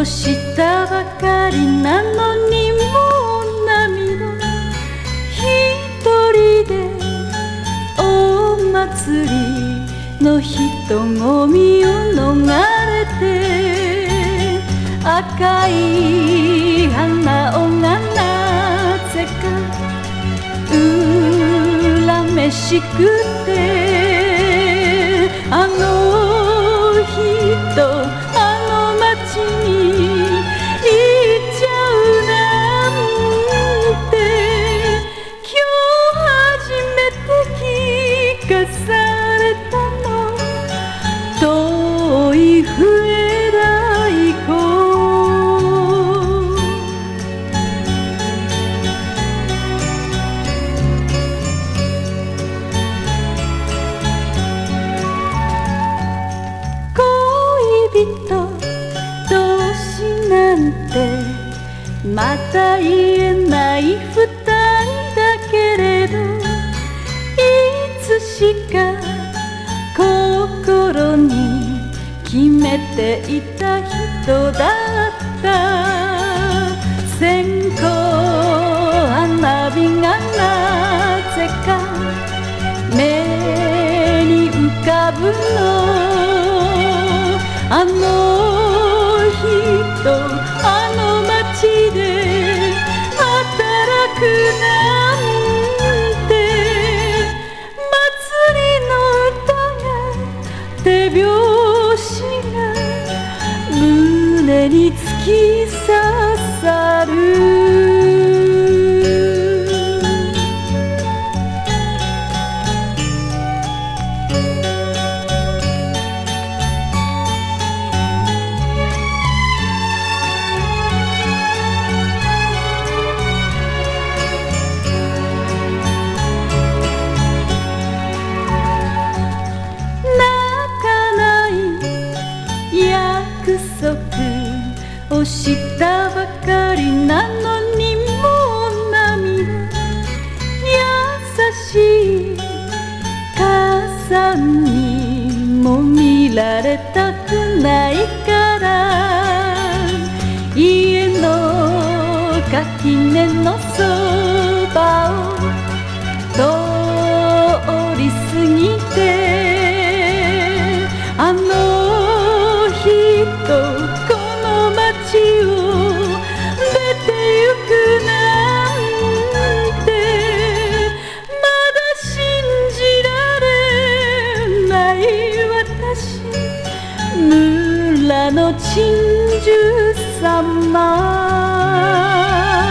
したばかりなのにもう涙一人でお祭りの人混みを逃れて赤い花をがなぜか恨めしくてあの人あの街に行っちゃうなんて今日初めて聞かされたの遠い笛太鼓同士なんてまた言えない二人だけれどいつしか心に決めていた人だった線香花火がなぜか目に浮かぶのあの人あの街で働くなんて祭りの歌が手拍子が胸に突き刺さる約束をしたばかりなのにもう涙優しい母さんにも見られたくないから家の垣根のそばを通り過ぎてあのこの街を出てゆくなんてまだ信じられない私村の珍獣様